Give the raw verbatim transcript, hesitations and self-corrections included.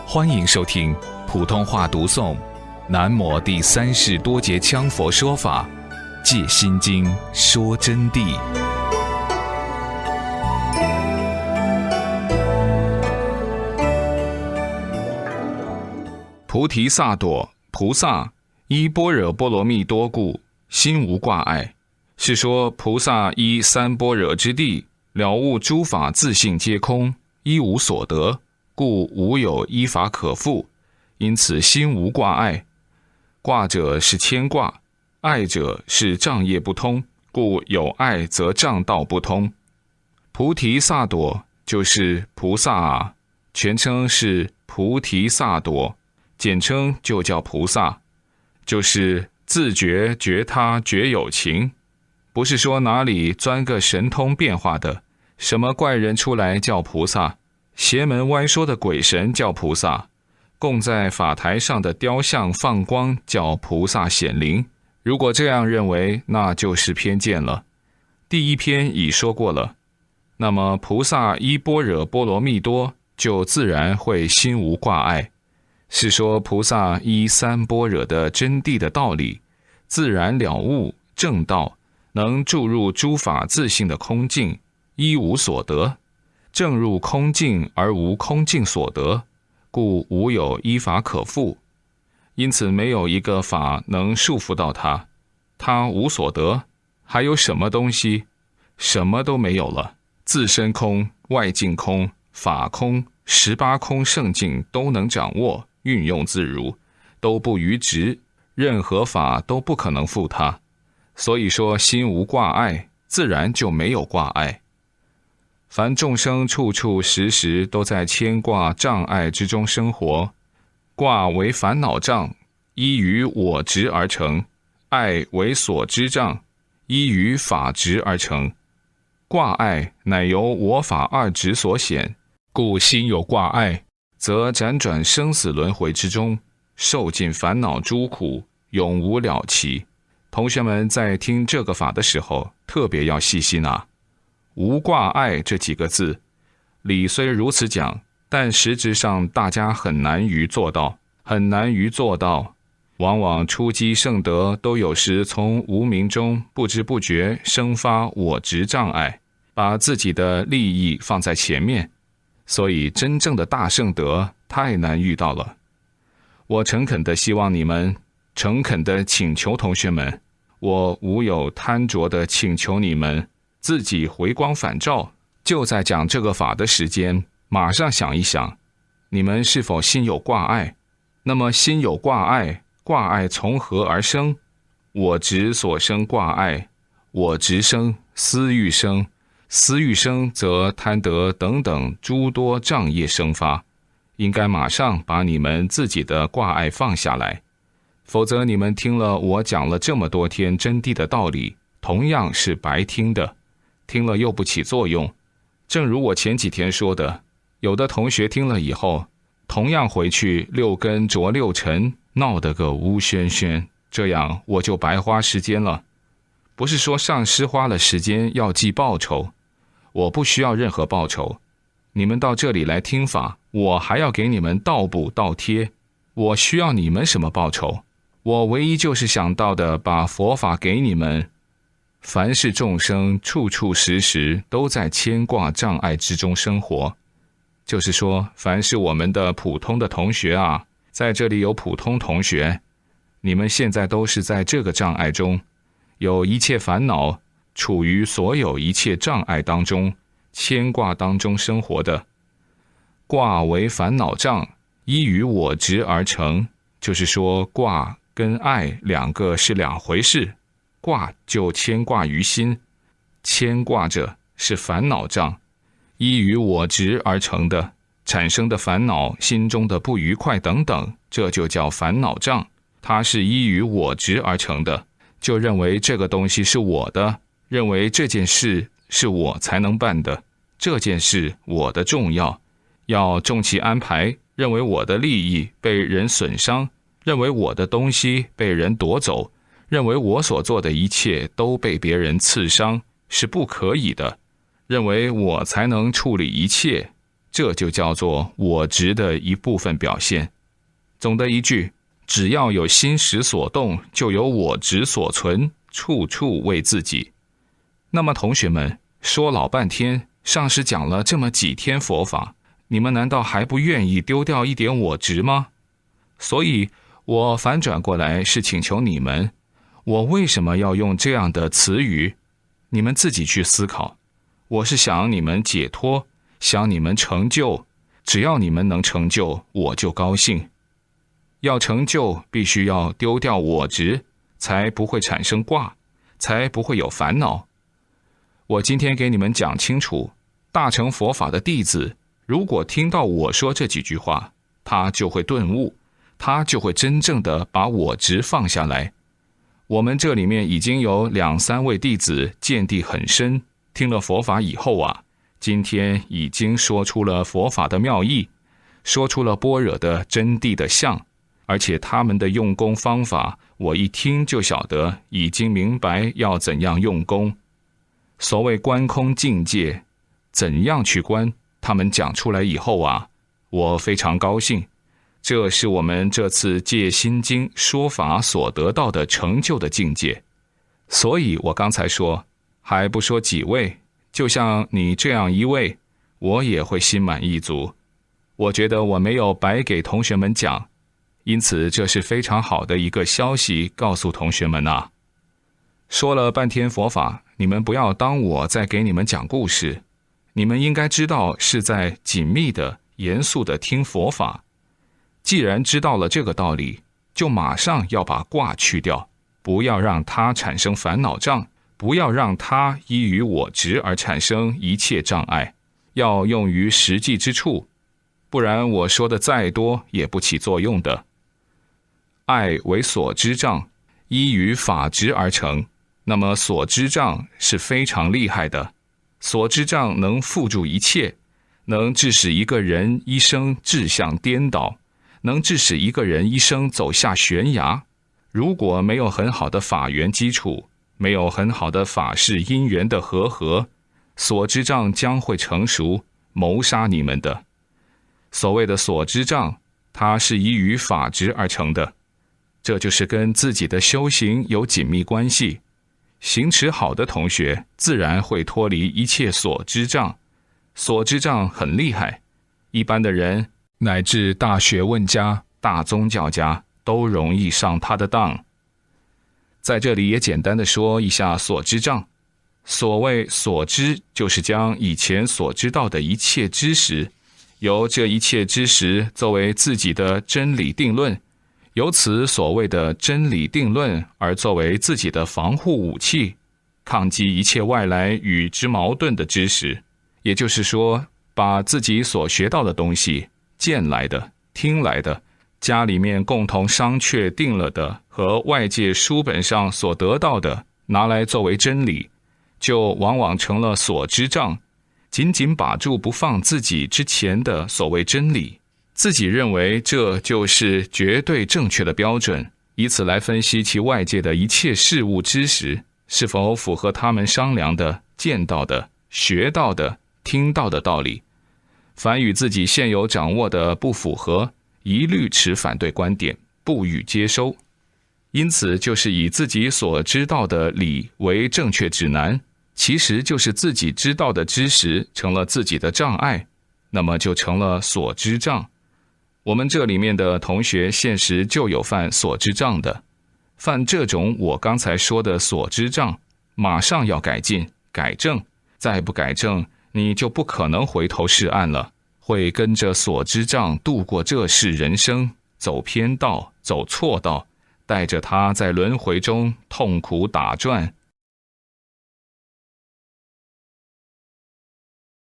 欢迎收听普通话读诵南摩第三世多杰羌佛说法借心经说真谛。菩提萨埵菩萨依般若波罗蜜多故，心无挂碍，是说菩萨依三般若之地，了悟诸法自性皆空，一无所得，故无有依法可复，因此心无挂碍。挂者是牵挂，碍者是障业不通，故有碍则障道不通。菩提萨埵就是菩萨啊，全称是菩提萨埵，简称就叫菩萨，就是自觉觉他觉有情，不是说哪里钻个神通变化的，什么怪人出来叫菩萨，邪门歪说的鬼神叫菩萨，供在法台上的雕像放光叫菩萨显灵。如果这样认为，那就是偏见了。第一篇已说过了，那么菩萨依般若波罗蜜多，就自然会心无挂碍，是说菩萨依三般若的真谛的道理，自然了悟正道，能注入诸法自性的空境，一无所得。正入空境而无空境所得，故无有依法可复，因此没有一个法能束缚到他，他无所得，还有什么东西？什么都没有了，自身空、外境空、法空、十八空圣境都能掌握，运用自如，都不逾执，任何法都不可能负他。所以说心无挂碍，自然就没有挂碍。凡众生处处时时都在牵挂障碍之中生活，挂为烦恼障，依于我执而成；爱为所知障，依于法执而成。挂碍乃由我法二执所显，故心有挂碍，则辗转生死轮回之中，受尽烦恼诸苦，永无了期。同学们在听这个法的时候，特别要细心啊。无挂碍这几个字，理虽如此讲，但实质上大家很难于做到，很难于做到。往往初机圣德都有时从无明中不知不觉生发我执障碍，把自己的利益放在前面，所以真正的大圣德太难遇到了。我诚恳地希望你们，诚恳地请求同学们，我无有贪着地请求你们自己回光返照，就在讲这个法的时间，马上想一想，你们是否心有挂碍？那么心有挂碍，挂碍从何而生？我执所生挂碍，我执生，私欲生，私欲生则贪得等等诸多障业生发，应该马上把你们自己的挂碍放下来，否则你们听了我讲了这么多天真谛的道理，同样是白听的，听了又不起作用。正如我前几天说的，有的同学听了以后，同样回去六根着六尘，闹得个乌喧喧，这样我就白花时间了。不是说上师花了时间要记报酬，我不需要任何报酬。你们到这里来听法，我还要给你们倒补倒贴，我需要你们什么报酬？我唯一就是想到的，把佛法给你们。凡是众生处处时时都在牵挂障碍之中生活，就是说凡是我们的普通的同学啊，在这里有普通同学，你们现在都是在这个障碍中，有一切烦恼，处于所有一切障碍当中，牵挂当中生活的。挂为烦恼障，依于我执而成，就是说挂跟爱两个是两回事。挂就牵挂于心，牵挂着是烦恼障，依于我执而成的，产生的烦恼，心中的不愉快等等，这就叫烦恼障，它是依于我执而成的，就认为这个东西是我的，认为这件事是我才能办的，这件事我的重要，要重其安排，认为我的利益被人损伤，认为我的东西被人夺走，认为我所做的一切都被别人刺伤，是不可以的，认为我才能处理一切， 这就叫做我执的一部分表现。总的一句，只要有心识所动，就有我执所存，处处为自己。那么同学们，说老半天，上师讲了这么几天佛法，你们难道还不愿意丢掉一点我执吗？所以我反转过来是请求你们，我为什么要用这样的词语？你们自己去思考。我是想你们解脱，想你们成就，只要你们能成就，我就高兴。要成就，必须要丢掉我执，才不会产生挂，才不会有烦恼。我今天给你们讲清楚，大乘佛法的弟子，如果听到我说这几句话，他就会顿悟，他就会真正的把我执放下来。我们这里面已经有两三位弟子见地很深，听了佛法以后啊，今天已经说出了佛法的妙义，说出了般若的真谛的相，而且他们的用功方法，我一听就晓得，已经明白要怎样用功。所谓观空境界，怎样去观，他们讲出来以后啊，我非常高兴。这是我们这次借心经说法所得到的成就的境界。所以我刚才说，还不说几位，就像你这样一位，我也会心满意足。我觉得我没有白给同学们讲，因此这是非常好的一个消息，告诉同学们啊。说了半天佛法，你们不要当我在给你们讲故事，你们应该知道是在紧密的、严肃的听佛法。既然知道了这个道理，就马上要把挂去掉，不要让它产生烦恼障，不要让它依于我执而产生一切障碍，要用于实际之处，不然我说的再多也不起作用的。爱为所知障，依于法执而成，那么所知障是非常厉害的，所知障能缚住一切，能致使一个人一生志向颠倒，能致使一个人一生走下悬崖。如果没有很好的法缘基础，没有很好的法事因缘的和合，所知障将会成熟，谋杀你们的。所谓的所知障，它是依于法执而成的，这就是跟自己的修行有紧密关系。行持好的同学，自然会脱离一切所知障。所知障很厉害，一般的人乃至大学问家、大宗教家都容易上他的当。在这里也简单的说一下所知障。所谓所知，就是将以前所知道的一切知识，由这一切知识作为自己的真理定论，由此所谓的真理定论而作为自己的防护武器，抗击一切外来与之矛盾的知识。也就是说，把自己所学到的东西，见来的、听来的，家里面共同商榷定了的和外界书本上所得到的，拿来作为真理，就往往成了所知障，紧紧把住不放自己之前的所谓真理，自己认为这就是绝对正确的标准，以此来分析其外界的一切事物知识是否符合他们商量的、见到的、学到的、听到的道理。凡与自己现有掌握的不符合，一律持反对观点，不予接收。因此就是以自己所知道的理为正确指南，其实就是自己知道的知识成了自己的障碍，那么就成了所知障。我们这里面的同学现实就有犯所知障的，犯这种我刚才说的所知障，马上要改进改正，再不改正，你就不可能回头是岸了，会跟着所知障度过这世人生，走偏道，走错道，带着他在轮回中痛苦打转，